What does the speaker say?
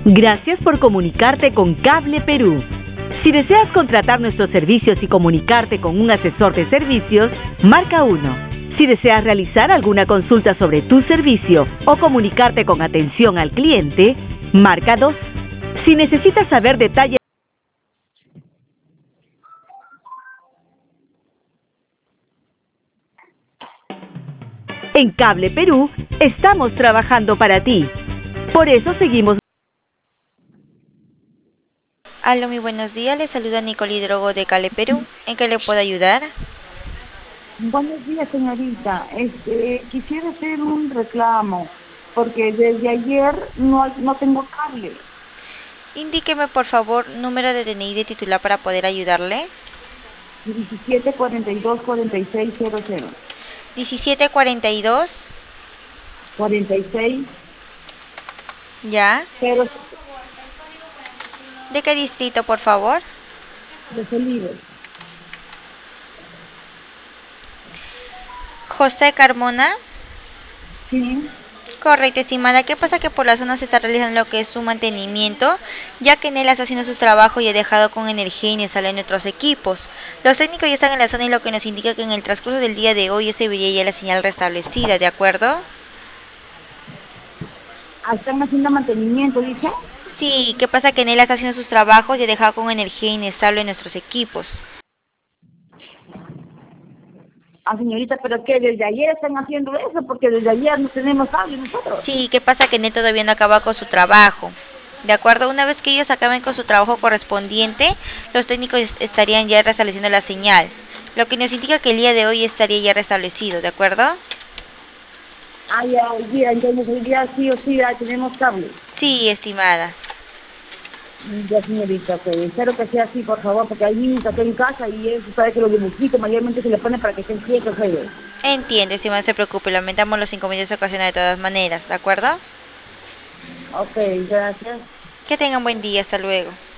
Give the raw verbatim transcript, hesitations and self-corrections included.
Gracias por comunicarte con Cable Perú. Si deseas contratar nuestros servicios y comunicarte con un asesor de servicios, marca uno. Si deseas realizar alguna consulta sobre tu servicio o comunicarte con atención al cliente, marca dos. Si necesitas saber detalles en Cable Perú, estamos trabajando para ti. Por eso seguimos. Aló, muy buenos días, le saluda Nicole Hidrogo de Cable Perú. ¿En qué le puedo ayudar? Buenos días, señorita. Este, quisiera hacer un reclamo, porque desde ayer no, hay- no tengo cable. Indíqueme, por favor, número de D N I de titular para poder ayudarle. diecisiete cuarenta y dos cuarenta y seis cero cero. diecisiete cuarenta y dos, cuarenta y seis ya. cero ¿De qué distrito, por favor? de Olives. José Carmona. Sí. Correcto, estimada. ¿Qué pasa? Que por la zona se está realizando lo que es su mantenimiento, ya que Nela está haciendo su trabajo y ha dejado con energía inestable en nuestros equipos. Los técnicos ya están en la zona y lo que nos indica que en el transcurso del día de hoy se vería ya la señal restablecida, ¿de acuerdo? Ah, están haciendo mantenimiento, dice. Sí, ¿qué pasa? Que Nela está haciendo sus trabajos y ha dejado con energía inestable en nuestros equipos. Ah, señorita, pero que desde ayer están haciendo eso, porque desde ayer no tenemos cable nosotros. Sí, ¿qué pasa? Que Nela todavía no acaba con su trabajo. De acuerdo, una vez que ellos acaben con su trabajo correspondiente, los técnicos est- estarían ya restableciendo la señal, lo que nos indica que el día de hoy estaría ya restablecido, ¿de acuerdo? Ah, ya, hoy día, entonces hoy día sí o sí ya tenemos cable. Sí, estimada. Ya, señorita, pues espero que sea así, por favor, porque hay niños acá en casa y eso sabe que los dibujitos mayormente se le pone para que estén quietos ellos. Entiende, estimada, no se preocupe, lamentamos los inconvenientes ocasionados de todas maneras, ¿de acuerdo? Ok, gracias. Que tengan buen día, hasta luego.